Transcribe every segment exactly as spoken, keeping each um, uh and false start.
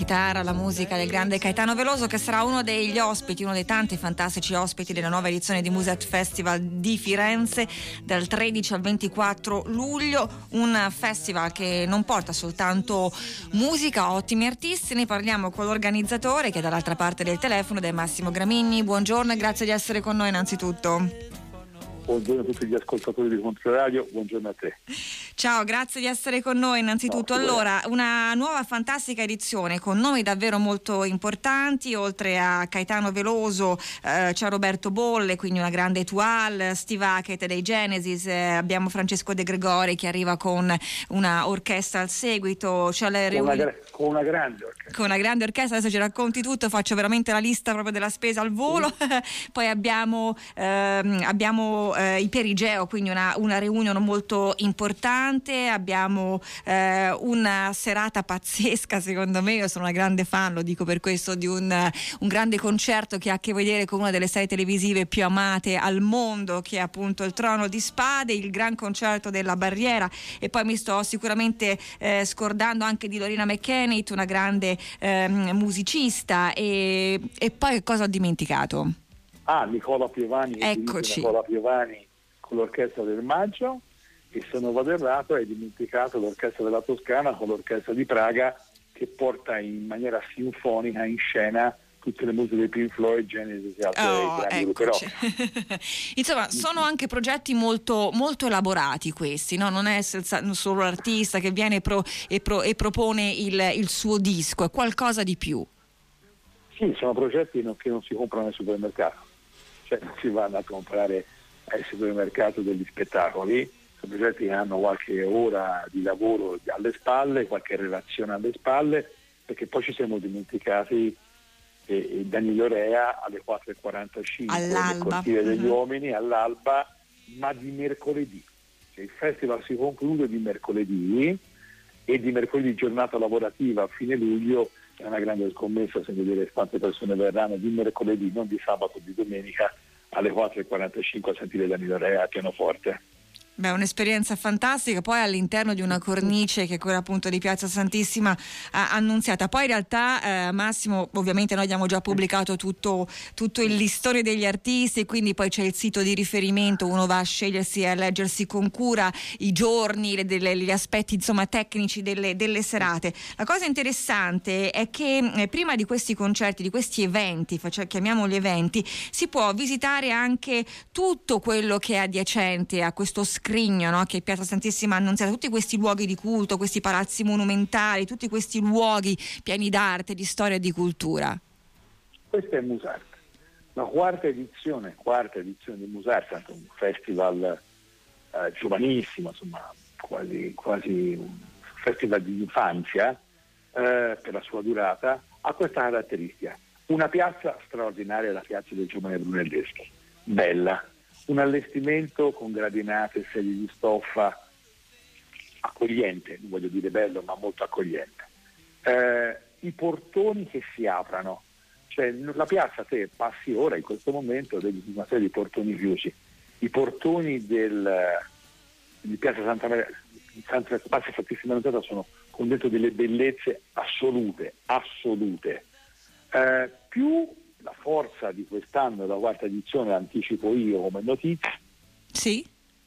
chitarra, la musica del grande Caetano Veloso, che sarà uno degli ospiti, uno dei tanti fantastici ospiti della nuova edizione di Muset Festival di Firenze dal tredici al ventiquattro luglio, un festival che non porta soltanto musica, ottimi artisti. Ne parliamo con l'organizzatore, che è dall'altra parte del telefono, ed è Massimo Gramigni. Buongiorno e grazie di essere con noi innanzitutto. Buongiorno a tutti gli ascoltatori di Controradio, buongiorno a te. Ciao, grazie di essere con noi innanzitutto. No, allora, una nuova fantastica edizione con nomi davvero molto importanti, oltre a Caetano Veloso eh, c'è Roberto Bolle, quindi una grande étoile, Steve Hackett dei Genesis, eh, abbiamo Francesco De Gregori che arriva con una orchestra al seguito, c'è la con, una, gra- con una grande orchestra. Con una grande orchestra, adesso ci racconti tutto, faccio veramente la lista proprio della spesa al volo. Sì. Poi abbiamo, ehm, abbiamo eh, i Perigeo, quindi una, una reunion molto importante. Abbiamo eh, una serata pazzesca, secondo me, io sono una grande fan, lo dico per questo, di un, un grande concerto che ha a che vedere con una delle serie televisive più amate al mondo, che è appunto il Trono di Spade, il gran concerto della Barriera. E poi mi sto sicuramente eh, scordando anche di Lorena McKennitt, una grande eh, musicista. E, e poi che cosa ho dimenticato? Ah, Nicola Piovani. Eccoci. Nicola Piovani con l'orchestra del Maggio. E se non vado errato hai dimenticato l'orchestra della Toscana con l'orchestra di Praga, che porta in maniera sinfonica in scena tutte le musiche di Pink Floyd, Genesis e altri oh, grandi gruppi rock. Insomma, sono anche progetti molto, molto elaborati questi, no? Non è solo l'artista che viene pro, e, pro, e propone il, il suo disco, è qualcosa di più. Sì, sono progetti che non si comprano al supermercato, cioè non si vanno a comprare al supermercato degli spettacoli. Progetti che hanno qualche ora di lavoro alle spalle, qualche relazione alle spalle, perché poi ci siamo dimenticati eh, Danilo Rea alle quattro e quarantacinque nel cortile degli uh-huh. uomini all'alba, ma di mercoledì. Cioè, il festival si conclude di mercoledì e di mercoledì giornata lavorativa a fine luglio è una grande scommessa se vedere quante persone verranno di mercoledì, non di sabato o di domenica alle quattro e quarantacinque a sentire Danilo Rea a pianoforte. Beh, un'esperienza fantastica, poi all'interno di una cornice che è quella appunto di Piazza Santissima eh, Annunziata. Poi in realtà eh, Massimo, ovviamente noi abbiamo già pubblicato tutto, tutto il listone degli artisti, quindi poi c'è il sito di riferimento, uno va a scegliersi e a leggersi con cura i giorni, le, delle, gli aspetti insomma tecnici delle, delle serate. La cosa interessante è che eh, prima di questi concerti, di questi eventi, faccia, chiamiamoli eventi, si può visitare anche tutto quello che è adiacente a questo scrigno, no? Che è Piazza Santissima Annunziata, tutti questi luoghi di culto, questi palazzi monumentali, tutti questi luoghi pieni d'arte, di storia e di cultura. Questa è Musart, la quarta edizione, quarta edizione di Musart, un festival eh, giovanissimo, insomma, quasi, quasi un festival di infanzia eh, per la sua durata, ha questa caratteristica. Una piazza straordinaria, la piazza del Giovane Brunelleschi, bella, un allestimento con gradinate e sedie di stoffa accogliente, non voglio dire bello, ma molto accogliente. Eh, I portoni che si aprono, cioè la piazza, te passi ora in questo momento vedi una serie di portoni chiusi. I portoni del, di Piazza Santa Maria, Santa Santissima Annunziata sono con dentro delle bellezze assolute, assolute. Eh, più la forza di quest'anno, la quarta edizione, l'anticipo io come notizia. Sì.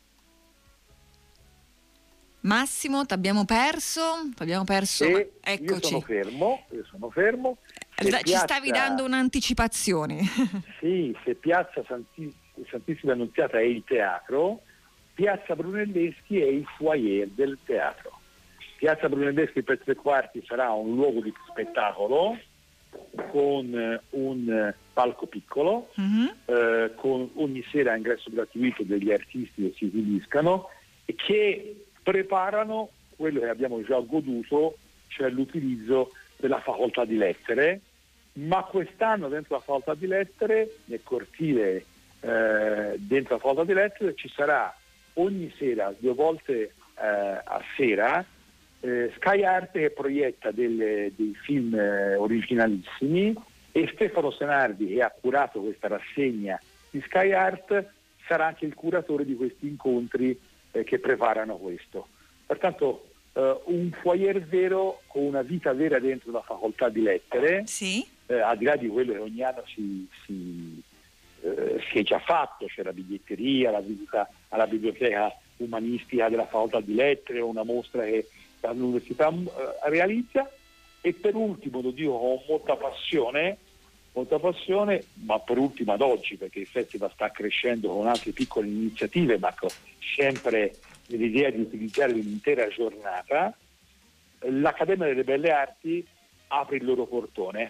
Massimo, t'abbiamo perso? T'abbiamo perso? E Eccoci. Io sono fermo, io sono fermo. Da, piazza, ci stavi dando un'anticipazione. Sì, se Piazza Santi, Santissima Annunziata è il teatro, Piazza Brunelleschi è il foyer del teatro. Piazza Brunelleschi per tre quarti sarà un luogo di spettacolo, con un palco piccolo, uh-huh. eh, con ogni sera ingresso gratuito degli artisti che si esibiscano e che preparano quello che abbiamo già goduto, cioè l'utilizzo della facoltà di lettere, ma quest'anno dentro la facoltà di lettere, nel cortile eh, dentro la facoltà di lettere, ci sarà ogni sera, due volte eh, a sera, Eh, Sky Art che proietta delle, dei film eh, originalissimi, e Stefano Senardi, che ha curato questa rassegna di Sky Art, sarà anche il curatore di questi incontri eh, che preparano questo. Pertanto uh, un foyer vero con una vita vera dentro la facoltà di lettere, sì. eh, al di là di quello che ogni anno si, si, eh, si è già fatto, c'è la biglietteria, la visita alla biblioteca umanistica della facoltà di lettere, una mostra che l'università eh, realizza, e per ultimo, lo dico con molta passione, molta passione, ma per ultimo ad oggi, perché il festival sta crescendo con altre piccole iniziative, ma con sempre l'idea di utilizzare l'intera giornata, l'Accademia delle Belle Arti apre il loro portone.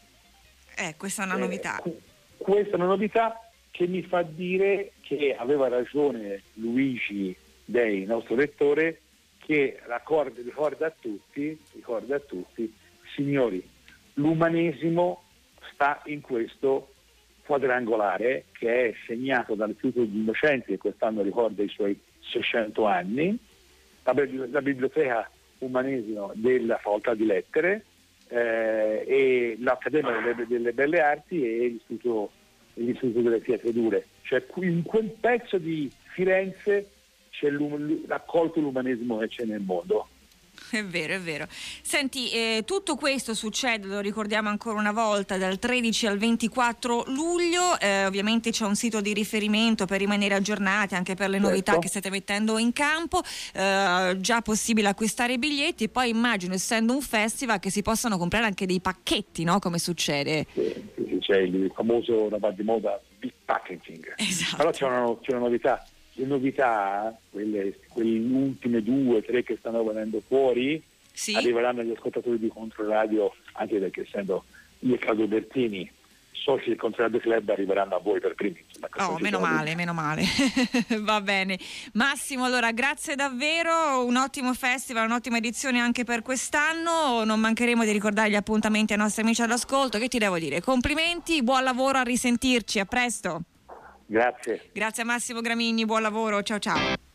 Eh, questa è una novità. Eh, questa è una novità che mi fa dire che aveva ragione Luigi Dei, nostro rettore, che raccorda, ricorda a tutti, ricorda a tutti, signori, l'umanesimo sta in questo quadrangolare che è segnato dall'Istituto degli Innocenti, che quest'anno ricorda i suoi seicento anni, la, la biblioteca umanesimo della facoltà di lettere, eh, e l'Accademia delle, delle Belle Arti e l'Istituto, l'Istituto delle Pietre Dure. Cioè in quel pezzo di Firenze c'è raccolto l'umanesimo che c'è nel mondo. È vero, è vero. Senti, eh, tutto questo succede, lo ricordiamo ancora una volta, dal tredici al ventiquattro luglio, eh, ovviamente c'è un sito di riferimento per rimanere aggiornati anche per le novità certo. che state mettendo in campo, eh, già possibile acquistare i biglietti, e poi immagino, essendo un festival, che si possano comprare anche dei pacchetti, no? Come succede? Sì, sì, c'è il famoso, la di moda, big packaging. Esatto. Però c'è una, c'è una novità. Le novità, quelle, quelle ultime due, tre che stanno venendo fuori, sì, arriveranno agli ascoltatori di Controradio, anche perché essendo io e Claudio Bertini soci del Controradio Club, arriveranno a voi per primi. Insomma, oh, meno male, meno male. Va bene. Massimo, allora grazie davvero, un ottimo festival, un'ottima edizione anche per quest'anno. Non mancheremo di ricordare gli appuntamenti ai nostri amici all'ascolto. Che ti devo dire? Complimenti, buon lavoro, a risentirci, a presto. Grazie. Grazie a Massimo Gramigni, buon lavoro, ciao ciao.